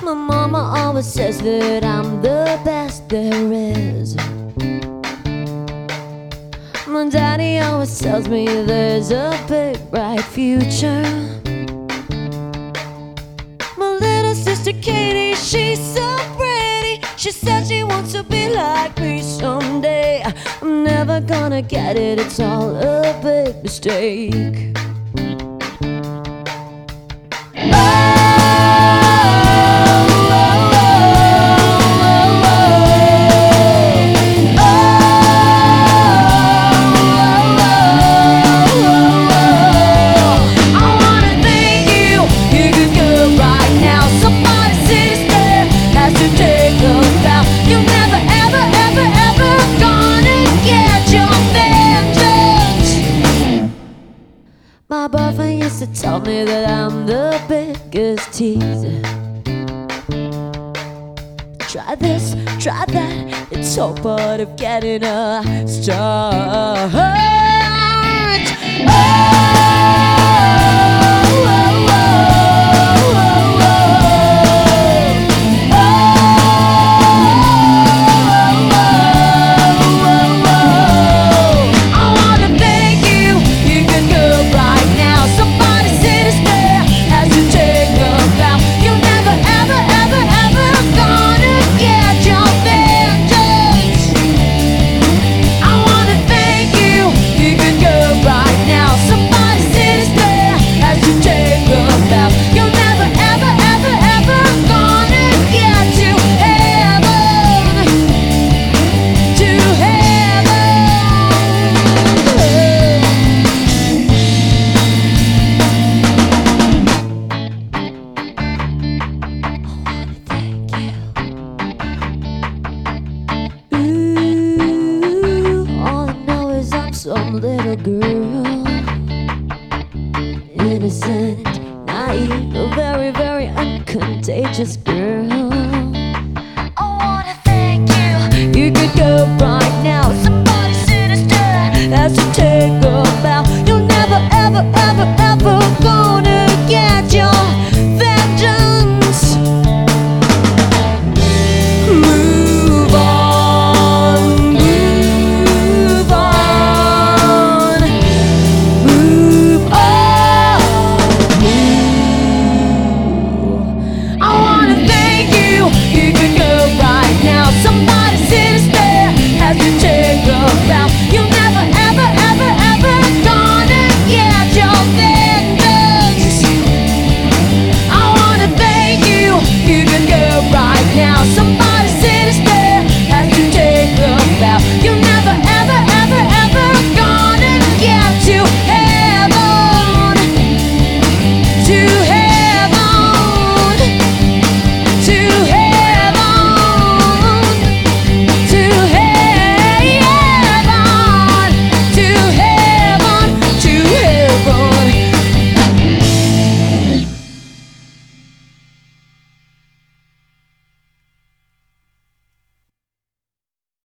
My mama always says that I'm the best there is. My daddy always tells me there's a big bright future. My little sister Katie, she's so pretty. She said she wants to be like me someday. I'm never gonna get it, it's all a big mistake. My boyfriend used to tell me that I'm the biggest teaser. Try this, try that, it's all part of getting a start. Some little girl, innocent, naive, a very, very uncontagious girl. I wanna thank you. You could go wrong.